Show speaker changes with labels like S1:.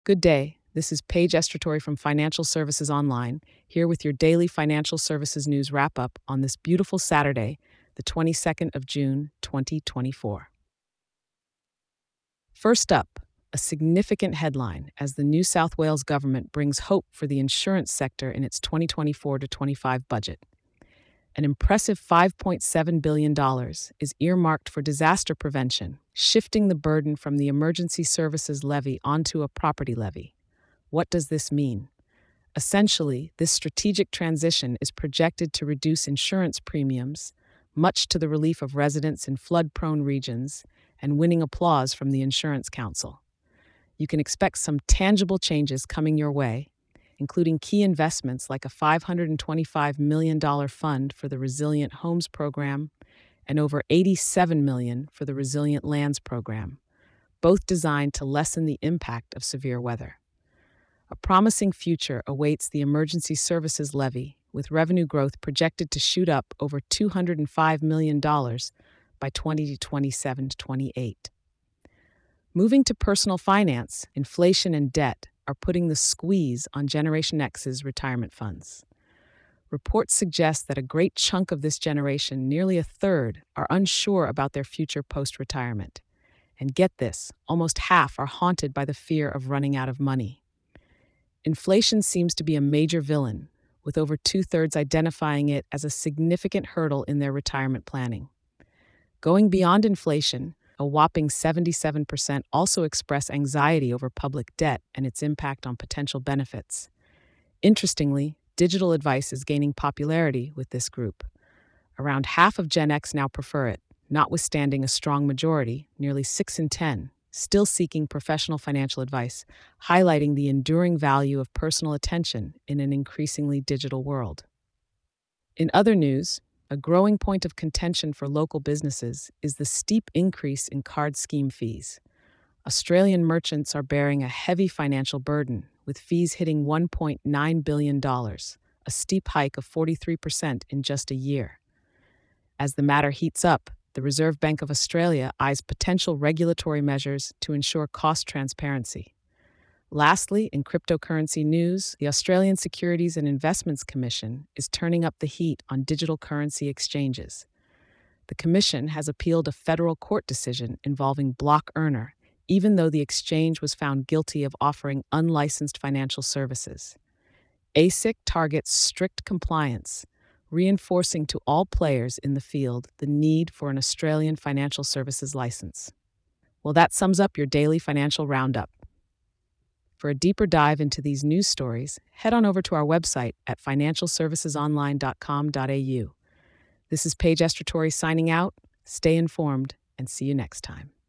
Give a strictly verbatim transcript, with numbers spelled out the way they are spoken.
S1: Good day. This is Paige Estratori from Financial Services Online, here with your daily financial services news wrap up on this beautiful Saturday, the twenty-second of June, twenty twenty-four. First up, a significant headline as the New South Wales government brings hope for the insurance sector in its twenty twenty-four to twenty-five budget. An impressive five point seven billion dollars is earmarked for disaster prevention, shifting the burden from the emergency services levy onto a property levy. What does this mean? Essentially, this strategic transition is projected to reduce insurance premiums, much to the relief of residents in flood-prone regions, and winning applause from the Insurance Council. You can expect some tangible changes coming your way, including key investments like a five hundred twenty-five million dollars fund for the Resilient Homes Program and over eighty-seven million dollars for the Resilient Lands Program, both designed to lessen the impact of severe weather. A promising future awaits the Emergency Services Levy, with revenue growth projected to shoot up over two hundred five million dollars by twenty twenty-seven to twenty-eight. Moving to personal finance, inflation and debt are putting the squeeze on Generation X's retirement funds. Reports suggest that a great chunk of this generation, nearly a third, are unsure about their future post-retirement. And get this, almost half are haunted by the fear of running out of money. Inflation seems to be a major villain, with over two-thirds identifying it as a significant hurdle in their retirement planning. Going beyond inflation, a whopping seventy-seven percent also express anxiety over public debt and its impact on potential benefits. Interestingly, digital advice is gaining popularity with this group. Around half of Gen X now prefer it, notwithstanding a strong majority, nearly six in ten, still seeking professional financial advice, highlighting the enduring value of personal attention in an increasingly digital world. In other news, a growing point of contention for local businesses is the steep increase in card scheme fees. Australian merchants are bearing a heavy financial burden, with fees hitting one point nine billion dollars, a steep hike of forty-three percent in just a year. As the matter heats up, the Reserve Bank of Australia eyes potential regulatory measures to ensure cost transparency. Lastly, in cryptocurrency news, the Australian Securities and Investments Commission is turning up the heat on digital currency exchanges. The Commission has appealed a federal court decision involving Block Earner, even though the exchange was found guilty of offering unlicensed financial services. A S I C targets strict compliance, reinforcing to all players in the field the need for an Australian financial services license. Well, that sums up your daily financial roundup. For a deeper dive into these news stories, head on over to our website at financial services online dot com dot a u. This is Paige Estratori signing out. Stay informed and see you next time.